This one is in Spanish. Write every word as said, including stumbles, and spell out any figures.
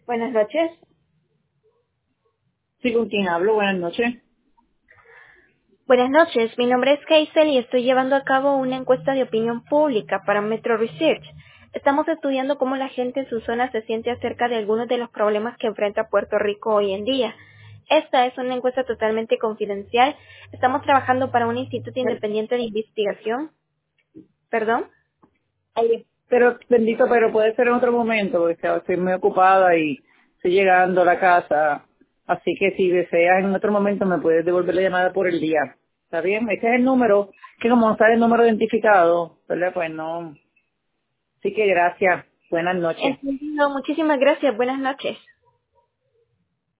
Buenas noches. Sí, ¿con quién hablo? Buenas noches. Buenas noches, mi nombre es Keisel y estoy llevando a cabo una encuesta de opinión pública para Metro Research. Estamos estudiando cómo la gente en su zona se siente acerca de algunos de los problemas que enfrenta Puerto Rico hoy en día. Esta es una encuesta totalmente confidencial. Estamos trabajando para un instituto independiente de investigación. ¿Perdón? Ay, pero, bendito, pero puede ser en otro momento, porque claro, estoy muy ocupada y estoy llegando a la casa. Así que si deseas en otro momento me puedes devolver la llamada por el día. ¿Está bien? Ese es el número, que como no sale el número identificado, ¿verdad? Pues no. Así que gracias. Buenas noches. Entendido. Muchísimas gracias. Buenas noches.